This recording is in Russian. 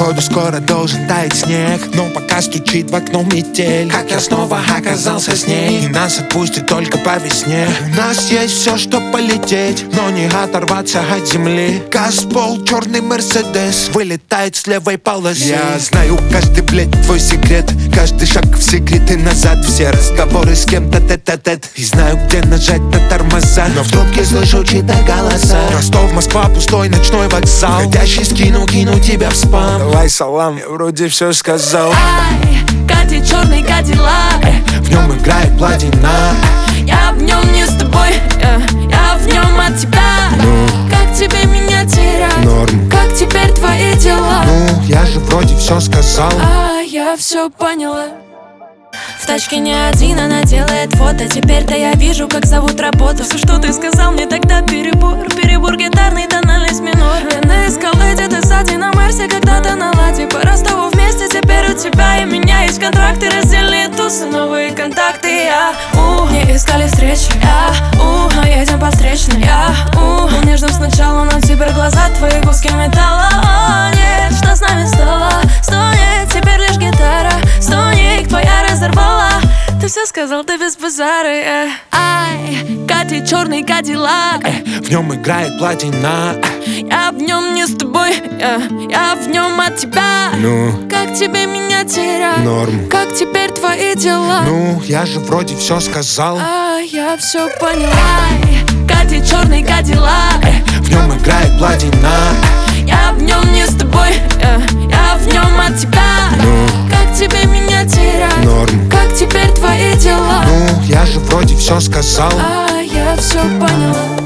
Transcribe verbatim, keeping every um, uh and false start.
Походу скоро должен таять снег, но пока стучит в окно метель. Как я снова оказался с ней, и нас отпустит только по весне. У нас есть все, чтоб полететь, но не оторваться от земли. Газпол, черный Мерседес, вылетает с левой полосы. Я знаю каждый, блядь, твой секрет, каждый шаг в секрет и назад. Все разговоры с кем-то тет-а-тет, и знаю, где нажать на тормоза, но в трубке слышу чьи-то голоса. Ростов, Москва, пустой ночной вокзал. Ходящий скину, кину тебя в спам. Давай салам, я вроде все сказал. Ай, катит черный кадиллак, В нем играет платина. я в нем не с тобой, я, я в нем от тебя. Ну, Как тебе меня терять? норм. Как теперь твои дела? Ну, я же вроде все сказал. А я все поняла. В тачке не один, она делает фото. Теперь-то я вижу, как зовут работу. Все, что ты сказал мне тогда, перебор. Перебор гитарный, тональность минор. Я на эскалейте, ты сзади на Мерсе, когда-то на ладе. По Ростову вместе, теперь у тебя и меня есть контракты, раздельные тусы, новые контакты. Я, у, не искали встречи, я, у, но едем по встречной. Я, у, был нежным сначала, но теперь глаза твои куски металла. О, нет, что с нами стало? Стонет, теперь лишь гитара. Стоник твоя разорвала. Ты все сказал, ты без базара, э. Ай, катит черный кадиллак, В нем играет платина. я в нем не с тобой, я, я в нем от тебя. Ну, Как тебе меня терять? норм. Как теперь твои дела? Ну, я же вроде все сказал. А я все поняла. Ай, катит черный кадиллак, В нем играет платина. я в нем не с тобой, я, я в нем от тебя. Ну, Как тебе меня терять? норм. Как теперь твои дела? Ну, я же вроде все сказал. А я все поняла.